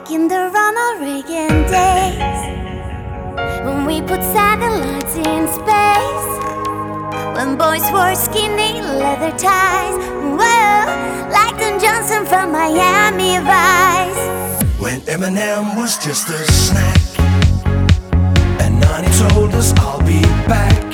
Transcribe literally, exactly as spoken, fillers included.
back in the Ronald Reagan days, when we put satellites in space, when boys wore skinny leather ties, whoa, like Don Johnson from Miami Vice. When Eminem was just a snack, and Nani told us I'll be back.